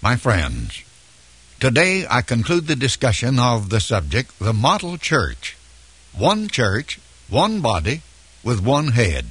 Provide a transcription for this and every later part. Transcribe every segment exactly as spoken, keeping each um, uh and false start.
My friends, today I conclude the discussion of the subject, the model church. One church, one body, with one head.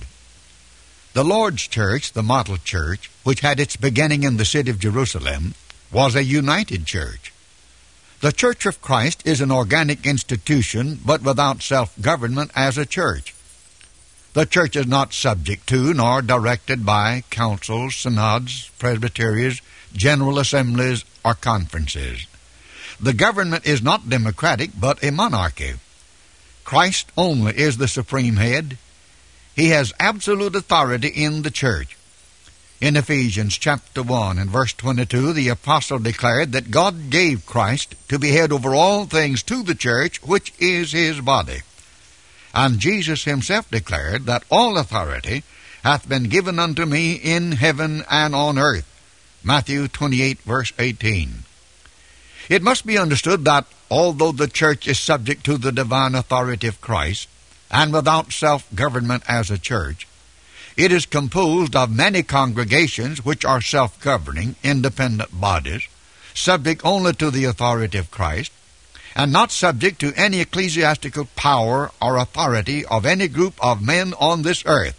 The Lord's church, the model church, which had its beginning in the city of Jerusalem, was a united church. The Church of Christ is an organic institution, but without self-government as a church. The church is not subject to nor directed by councils, synods, presbyteries, general assemblies, or conferences. The government is not democratic, but a monarchy. Christ only is the supreme head. He has absolute authority in the church. In Ephesians chapter one and verse twenty-two, the apostle declared that God gave Christ to be head over all things to the church, which is his body. And Jesus himself declared that all authority hath been given unto me in heaven and on earth. Matthew twenty-eight, verse eighteen. It must be understood that although the church is subject to the divine authority of Christ, and without self-government as a church, it is composed of many congregations which are self-governing, independent bodies, subject only to the authority of Christ, and not subject to any ecclesiastical power or authority of any group of men on this earth.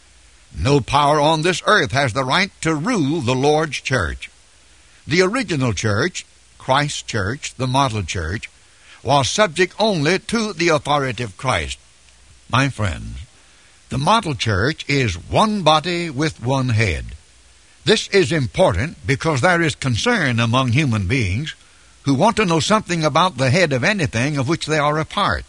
No power on this earth has the right to rule the Lord's church. The original church, Christ's church, the model church, was subject only to the authority of Christ. My friends, the model church is one body with one head. This is important because there is concern among human beings who want to know something about the head of anything of which they are a part.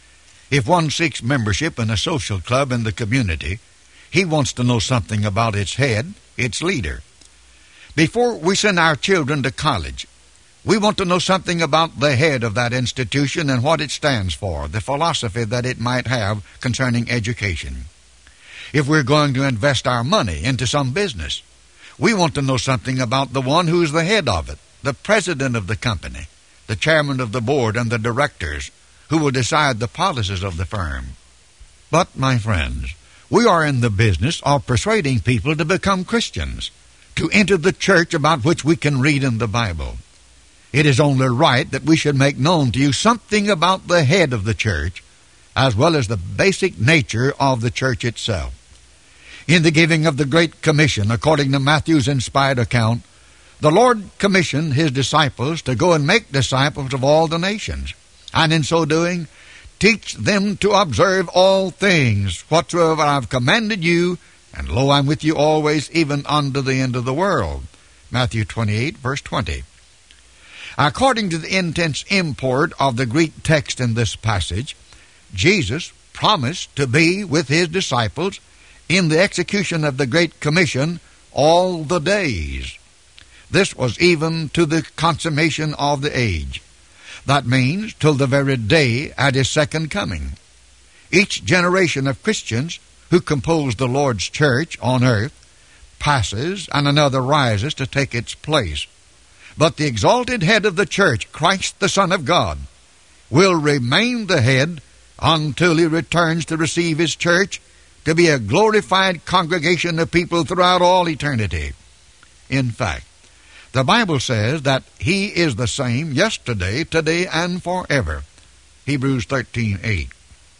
If one seeks membership in a social club in the community, he wants to know something about its head, its leader. Before we send our children to college, we want to know something about the head of that institution and what it stands for, the philosophy that it might have concerning education. If we're going to invest our money into some business, we want to know something about the one who is the head of it, the president of the company, the chairman of the board, and the directors who will decide the policies of the firm. But, my friends, we are in the business of persuading people to become Christians, to enter the church about which we can read in the Bible. It is only right that we should make known to you something about the head of the church, as well as the basic nature of the church itself. In the giving of the Great Commission, according to Matthew's inspired account, the Lord commissioned his disciples to go and make disciples of all the nations, and in so doing, teach them to observe all things whatsoever I have commanded you, and lo, I am with you always, even unto the end of the world. Matthew twenty-eight, verse twenty. According to the intense import of the Greek text in this passage, Jesus promised to be with his disciples in the execution of the Great Commission all the days. This was even to the consummation of the age. That means till the very day at his second coming. Each generation of Christians who compose the Lord's church on earth passes, and another rises to take its place. But the exalted head of the church, Christ the Son of God, will remain the head until he returns to receive his church to be a glorified congregation of people throughout all eternity. In fact, the Bible says that he is the same yesterday, today, and forever. Hebrews thirteen eight.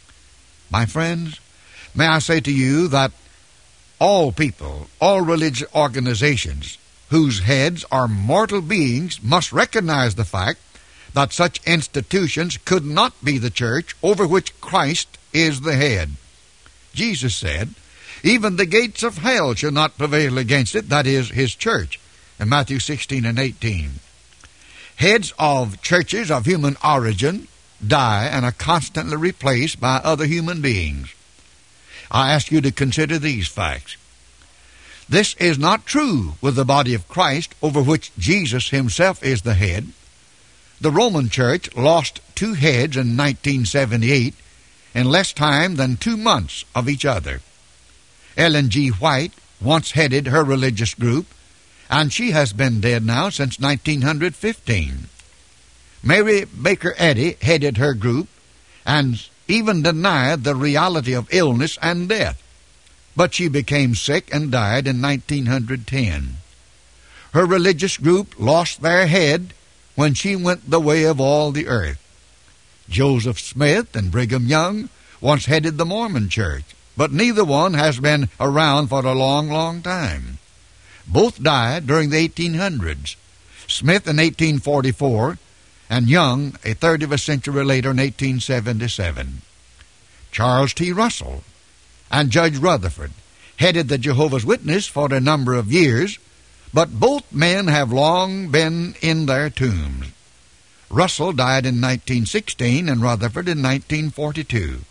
My friends, may I say to you that all people, all religious organizations whose heads are mortal beings must recognize the fact that such institutions could not be the church over which Christ is the head. Jesus said, even the gates of hell shall not prevail against it, that is, his church, in Matthew sixteen and eighteen. Heads of churches of human origin die and are constantly replaced by other human beings. I ask you to consider these facts. This is not true with the body of Christ, over which Jesus himself is the head. The Roman Church lost two heads in nineteen seventy-eight in less time than two months of each other. Ellen G. White once headed her religious group, and she has been dead now since nineteen fifteen. Mary Baker Eddy headed her group and even denied the reality of illness and death, but she became sick and died in nineteen ten. her religious group lost their head when she went the way of all the earth. Joseph Smith and Brigham Young once headed the Mormon Church, but neither one has been around for a long, long time. Both died during the eighteen hundreds, Smith in eighteen forty-four and Young a third of a century later in eighteen seventy-seven. Charles T. Russell and Judge Rutherford headed the Jehovah's Witnesses for a number of years, but both men have long been in their tombs. Russell died in nineteen sixteen and Rutherford in nineteen forty-two.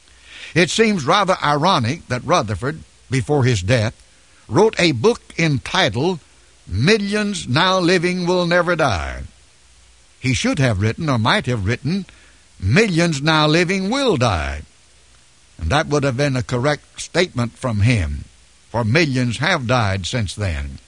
It seems rather ironic that Rutherford, before his death, wrote a book entitled Millions Now Living Will Never Die. He should have written, or might have written, Millions Now Living Will Die. And that would have been a correct statement from him, for millions have died since then.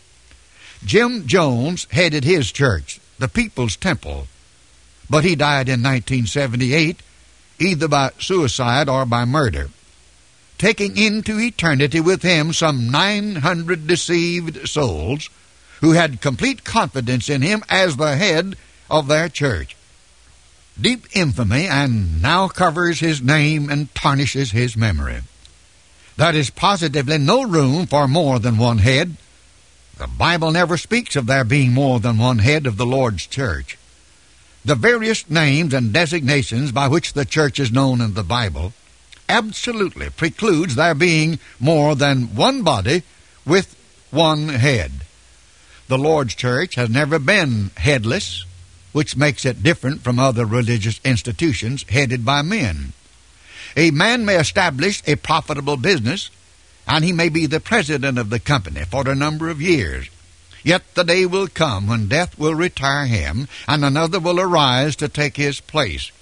Jim Jones headed his church, the People's Temple, but he died in nineteen seventy-eight, either by suicide or by murder, taking into eternity with him some nine hundred deceived souls who had complete confidence in him as the head of their church. Deep infamy and now covers his name and tarnishes his memory. There is positively no room for more than one head. The Bible never speaks of there being more than one head of the Lord's church. The various names and designations by which the church is known in the Bible absolutely precludes there being more than one body with one head. The Lord's church has never been headless, which makes it different from other religious institutions headed by men. A man may establish a profitable business, and he may be the president of the company for a number of years. Yet the day will come when death will retire him, and another will arise to take his place.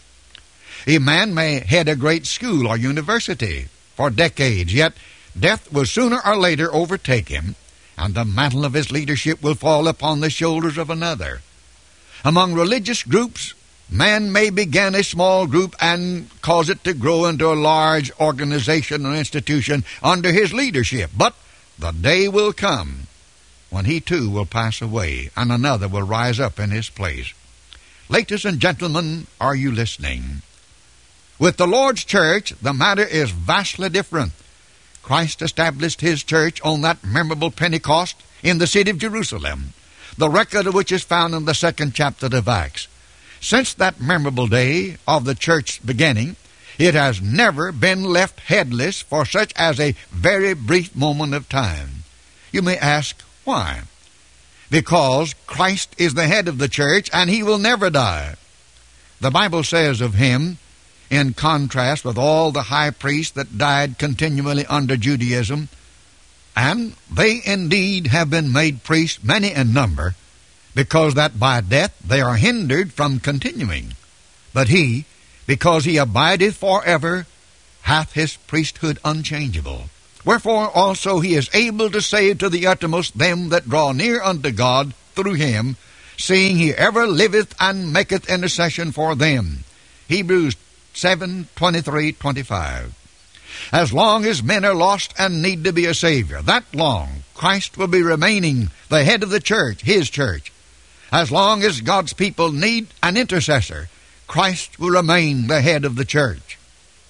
A man may head a great school or university for decades, yet death will sooner or later overtake him, and the mantle of his leadership will fall upon the shoulders of another. Among religious groups, man may begin a small group and cause it to grow into a large organization or institution under his leadership. But the day will come when he too will pass away, and another will rise up in his place. Ladies and gentlemen, are you listening? With the Lord's church, the matter is vastly different. Christ established his church on that memorable Pentecost in the city of Jerusalem, the record of which is found in the second chapter of Acts. Since that memorable day of the church's beginning, it has never been left headless for such as a very brief moment of time. You may ask, why? Because Christ is the head of the church, and he will never die. The Bible says of him, in contrast with all the high priests that died continually under Judaism, and they indeed have been made priests many in number, because that by death they are hindered from continuing. But he, because he abideth forever, hath his priesthood unchangeable. Wherefore also he is able to save to the uttermost them that draw near unto God through him, seeing he ever liveth and maketh intercession for them. Hebrews seven, twenty-three, twenty-five. As long as men are lost and need to be a Savior, that long Christ will be remaining the head of the church, his church. As long as God's people need an intercessor, Christ will remain the head of the church.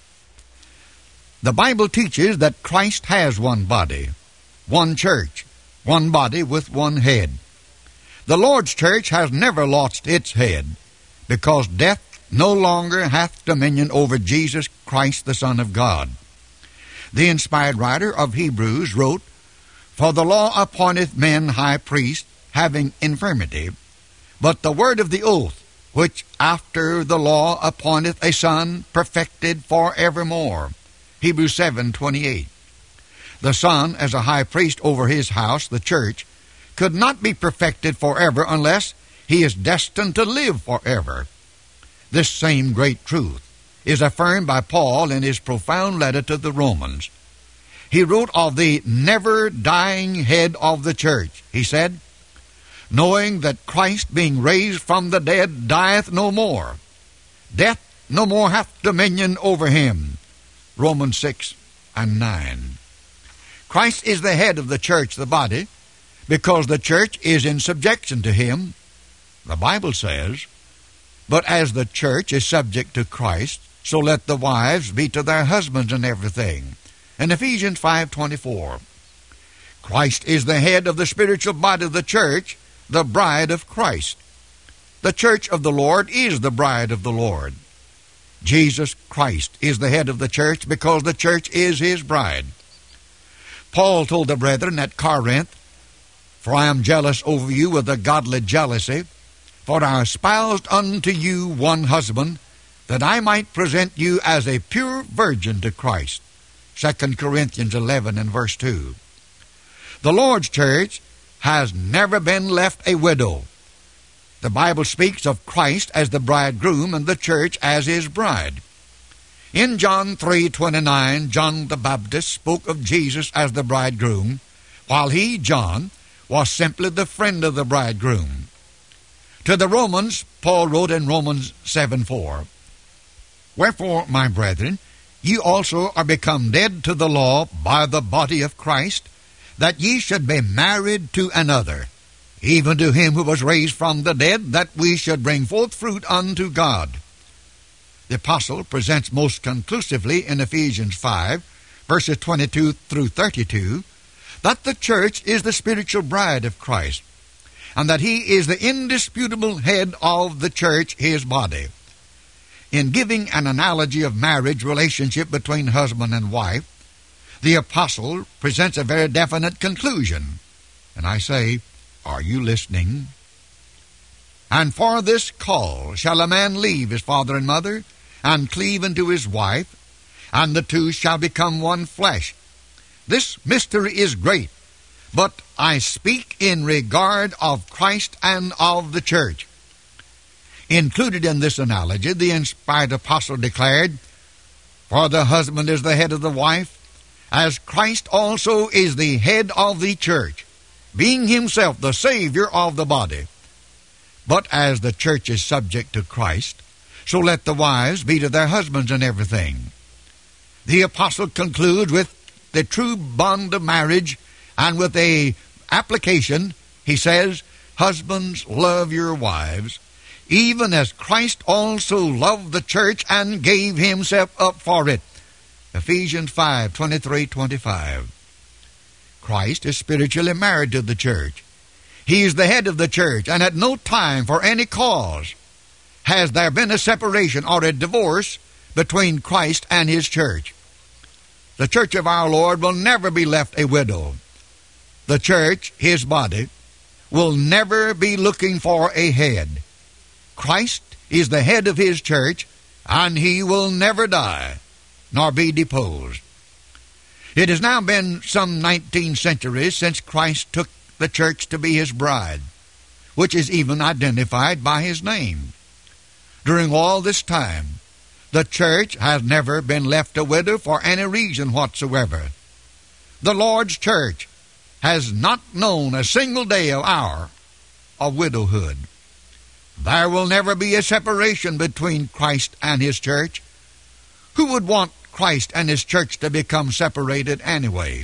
The Bible teaches that Christ has one body, one church, one body with one head. The Lord's church has never lost its head, because death no longer hath dominion over Jesus Christ, the Son of God. The inspired writer of Hebrews wrote, For the law appointeth men high priests, having infirmity, but the word of the oath, which after the law appointeth a son, perfected for evermore. Hebrews seven, twenty-eight. The Son, as a high priest over his house, the church, could not be perfected forever unless he is destined to live forever. This same great truth is affirmed by Paul in his profound letter to the Romans. He wrote of the never-dying head of the church. He said, Knowing that Christ, being raised from the dead, dieth no more. Death no more hath dominion over him. Romans six and nine. Christ is the head of the church, the body, because the church is in subjection to him. The Bible says, "But as the church is subject to Christ, so let the wives be to their husbands in everything." In Ephesians five twenty-four. Christ is the head of the spiritual body of the church, the bride of Christ. The church of the Lord is the bride of the Lord. Jesus Christ is the head of the church because the church is his bride. Paul told the brethren at Corinth, "For I am jealous over you with a godly jealousy, for I espoused unto you one husband, that I might present you as a pure virgin to Christ." Second Corinthians eleven and verse two. The Lord's church has never been left a widow. The Bible speaks of Christ as the bridegroom and the church as his bride. In John three twenty-nine, John the Baptist spoke of Jesus as the bridegroom, while he, John, was simply the friend of the bridegroom. To the Romans, Paul wrote in Romans seven four, "Wherefore, my brethren, ye also are become dead to the law by the body of Christ, that ye should be married to another, even to him who was raised from the dead, that we should bring forth fruit unto God." The apostle presents most conclusively in Ephesians five, verses twenty-two through thirty-two, that the church is the spiritual bride of Christ, and that he is the indisputable head of the church, his body. In giving an analogy of marriage relationship between husband and wife, the apostle presents a very definite conclusion. And I say, are you listening? "And for this call shall a man leave his father and mother, and cleave unto his wife, and the two shall become one flesh. This mystery is great, but I speak in regard of Christ and of the church." Included in this analogy, the inspired apostle declared, "For the husband is the head of the wife, as Christ also is the head of the church, being himself the Savior of the body. But as the church is subject to Christ, so let the wives be to their husbands in everything." The apostle concludes with the true bond of marriage, and with a application, he says, "Husbands, love your wives, even as Christ also loved the church and gave himself up for it." Ephesians five twenty-three to twenty-five. Christ is spiritually married to the church. He is the head of the church, and at no time for any cause has there been a separation or a divorce between Christ and his church. The church of our Lord will never be left a widow. The church, his body, will never be looking for a head. Christ is the head of his church, and he will never die, nor be deposed. It has now been some nineteen centuries since Christ took the church to be his bride, which is even identified by his name. During all this time, the church has never been left a widow for any reason whatsoever. The Lord's church has not known a single day or hour of widowhood. There will never be a separation between Christ and his church. Who would want Christ and his church to become separated anyway?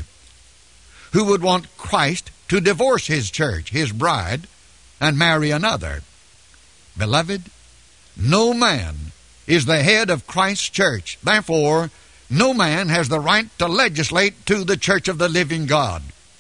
Who would want Christ to divorce his church, his bride, and marry another? Beloved, no man is the head of Christ's church. Therefore, no man has the right to legislate to the church of the living God.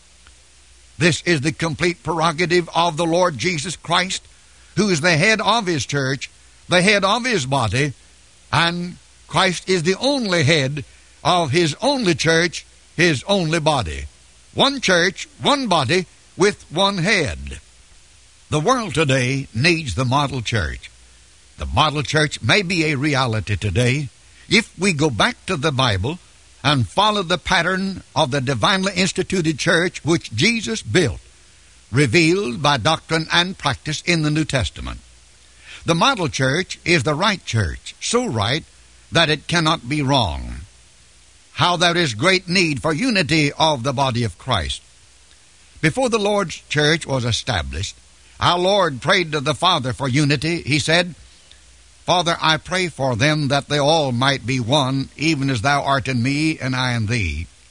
This is the complete prerogative of the Lord Jesus Christ, who is the head of his church, the head of his body, and Christ is the only head of his only church, his only body. One church, one body, with one head. The world today needs the model church. The model church may be a reality today if we go back to the Bible and follow the pattern of the divinely instituted church which Jesus built, revealed by doctrine and practice in the New Testament. The model church is the right church, so right that it cannot be wrong. How there is great need for unity of the body of Christ. Before the Lord's church was established, our Lord prayed to the Father for unity. He said, "Father, I pray for them that they all might be one, even as thou art in me and I in thee,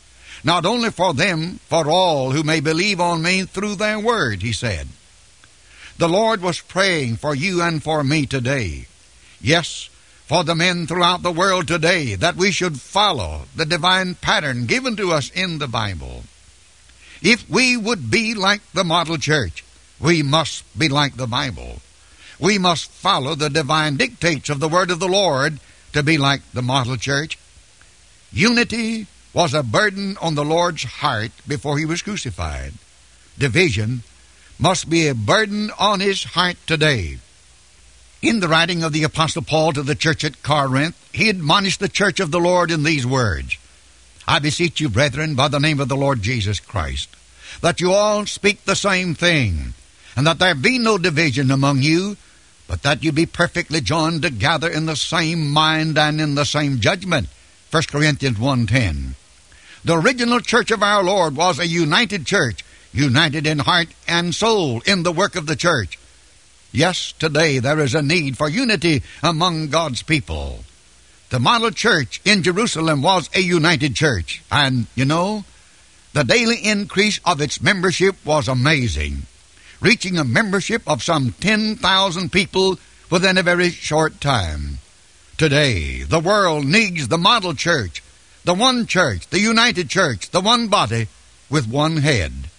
not only for them, for all who may believe on me through their word, he said. The Lord was praying for you and for me today. Yes, for the men throughout the world today, that we should follow the divine pattern given to us in the Bible. If we would be like the model church, we must be like the Bible. We must follow the divine dictates of the word of the Lord to be like the model church. Unity was a burden on the Lord's heart before he was crucified. Division must be a burden on his heart today. In the writing of the Apostle Paul to the church at Corinth, he admonished the church of the Lord in these words, I beseech you, brethren, by the name of the Lord Jesus Christ, that you all speak the same thing, and that there be no division among you, but that you be perfectly joined together in the same mind and in the same judgment. First Corinthians one ten. The original church of our Lord was a united church, united in heart and soul in the work of the church. Yes, today there is a need for unity among God's people. The model church in Jerusalem was a united church, and, you know, the daily increase of its membership was amazing, reaching a membership of some ten thousand people within a very short time. Today, the world needs the model church, the one church, the united church, the one body with one head.